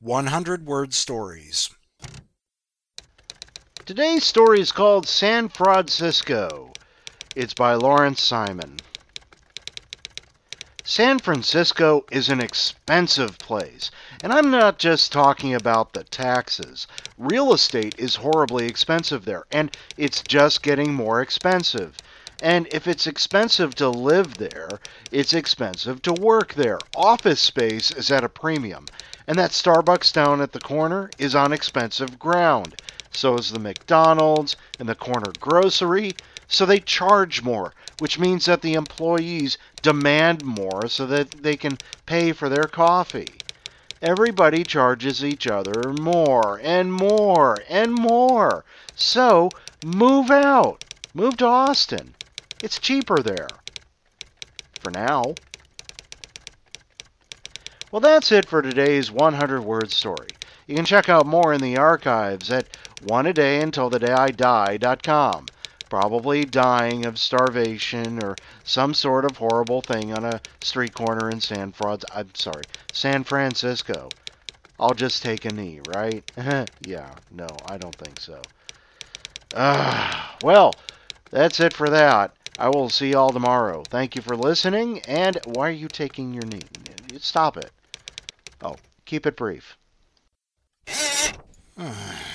100-word stories. Today's story is called San Francisco. It's by Lawrence Simon. San Francisco is an expensive place, and I'm not just talking about the taxes. Real estate is horribly expensive there, and it's just getting more expensive. And if it's expensive to live there, it's expensive to work there. Office space is at a premium, and that Starbucks down at the corner is on expensive ground. So is the McDonald's and the corner grocery. So they charge more, which means that the employees demand more so that they can pay for their coffee. Everybody charges each other more and more and more. So move out. Move to Austin. It's cheaper there. For now. Well, that's it for today's 100-word story. You can check out more in the archives at oneadayuntilthedayidie.com. Probably dying of starvation or some sort of horrible thing on a street corner in San Francisco. I'll just take a knee, right? Yeah, no, I don't think so. Well, that's it for that. I will see y'all tomorrow. Thank you for listening, and why are you taking your knee? Stop it. Oh, keep it brief.